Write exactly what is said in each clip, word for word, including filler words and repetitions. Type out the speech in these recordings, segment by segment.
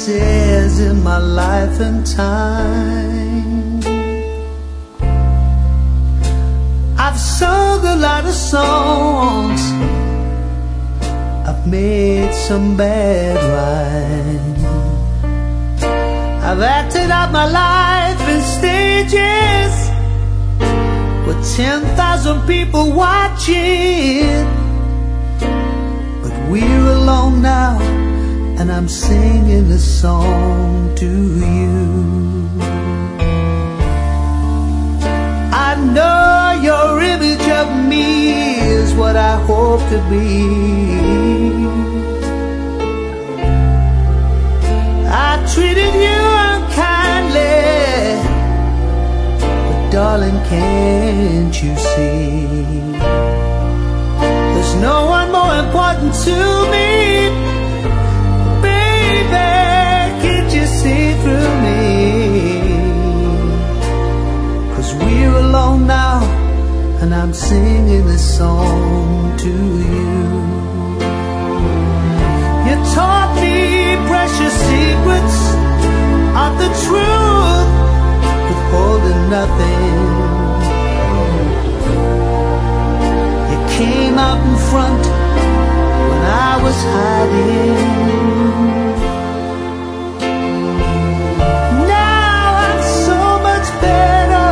says in my life and time. I've sung a lot of songs, I've made some bad rhymes, I've acted out my life in stages with ten thousand people watching. But we're alone now, and I'm singing this song to you. I know your image of me is what I hope to be. I treated you unkindly, but darling, can't you see? There's no one more important to me. Baby, can't you see through me? 'Cause we're alone now, and I'm singing this song to you. You taught me precious secrets of the truth, withholding nothing. You came out in front when I was hiding. Now I'm so much better,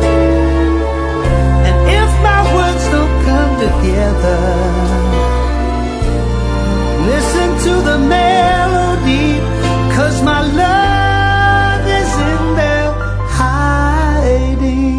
and if my words don't come together, listen to the melody, 'cause my love is in there hiding.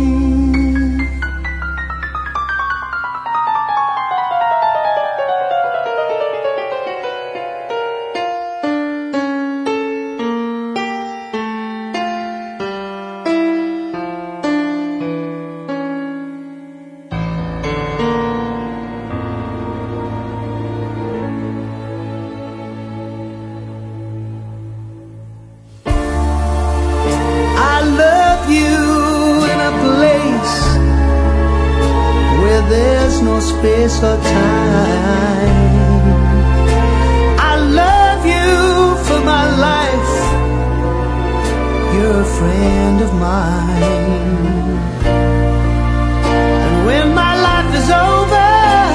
There's no space or time. I love you for my life, you're a friend of mine. And when my life is over,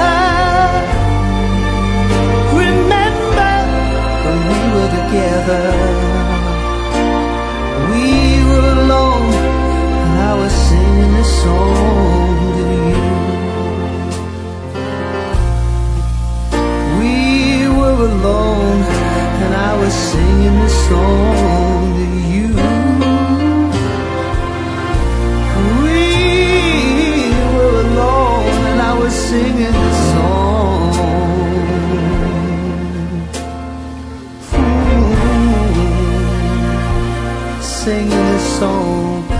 remember when we were together. We were alone, and I was singing this song to you. Alone, and I was singing this song to you. We were alone, and I was singing this song. Mm-hmm. Singing this song.